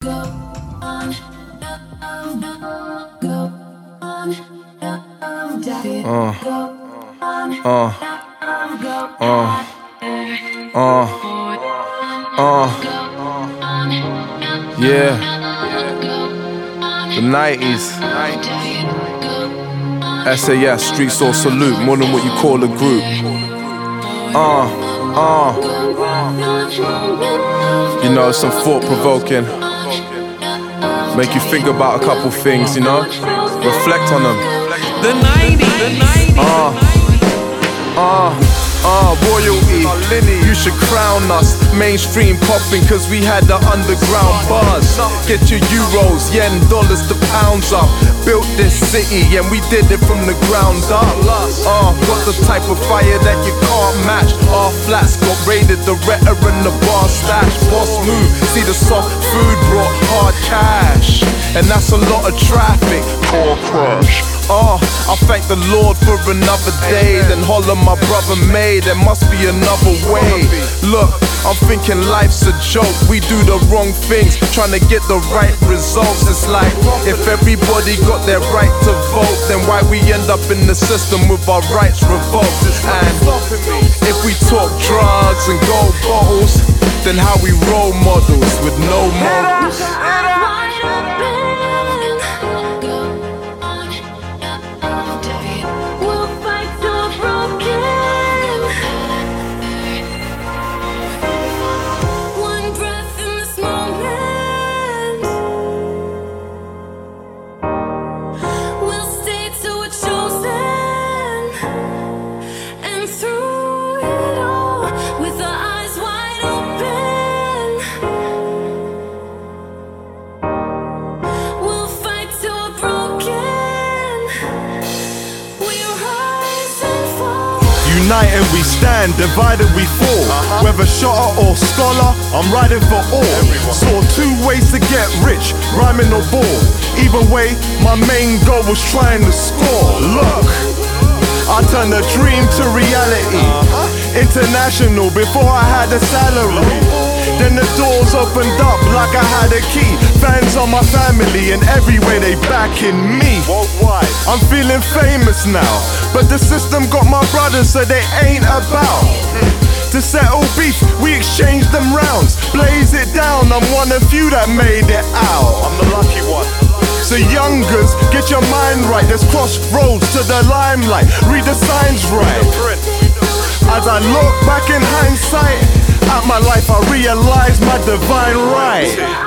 Yeah, the 90s. SAS, Street Soul Salute, more than what you call a group. You know, some thought-provoking. Make you think about a couple things, you know? Reflect on them. The 90s. Royalty, you should crown us. Mainstream popping cause we had the underground buzz. Get your euros, yen, dollars to pounds up. Built this city and we did it from the ground up. Got the type of fire that you can't match. Our flats got raided, the Retta and the bar stash. Boss move, see the soft food brought hard cash. And that's a lot of traffic. Car crash. I thank the Lord for another day. Then holler my brother May, there must be another way. Look, I'm thinking life's a joke. We do the wrong things, trying to get the right results. It's like, if everybody got their right to vote, then why we end up in the system with our rights revoked? And if we talk drugs and gold bottles, then how we role models with no morals? United we stand, divided we fall. Whether shotter or scholar, I'm riding for all. Saw two ways to get rich, rhyming or ball. Either way, my main goal was trying to score. Look, I turned a dream to reality. International before I had a salary. Then the doors opened up like I had a key. Fans on my family and every way they backing me. I'm feeling famous now, but the system got my brothers so they ain't about to settle beef, we exchange them rounds. Blaze it down, I'm one of few that made it out. I'm the lucky one. So youngers, get your mind right. There's crossroads to the limelight. Read the signs right. As I look back in hindsight at my life, I realize my divine right.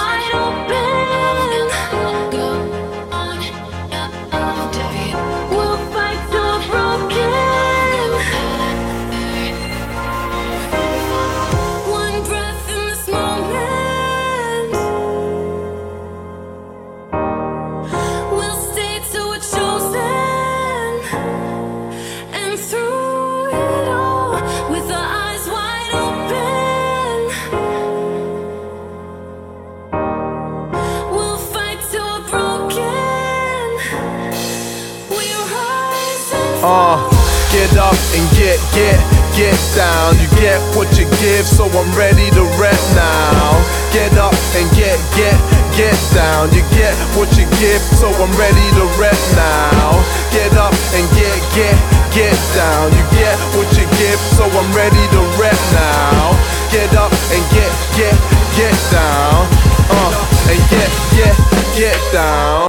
Get up and get down. You get what you give, so I'm ready to rap now. Get up and get down. You get what you give, so I'm ready to rap now. Get up and get down. You get what you give, so I'm ready to rap now. Get up and get down. And get down.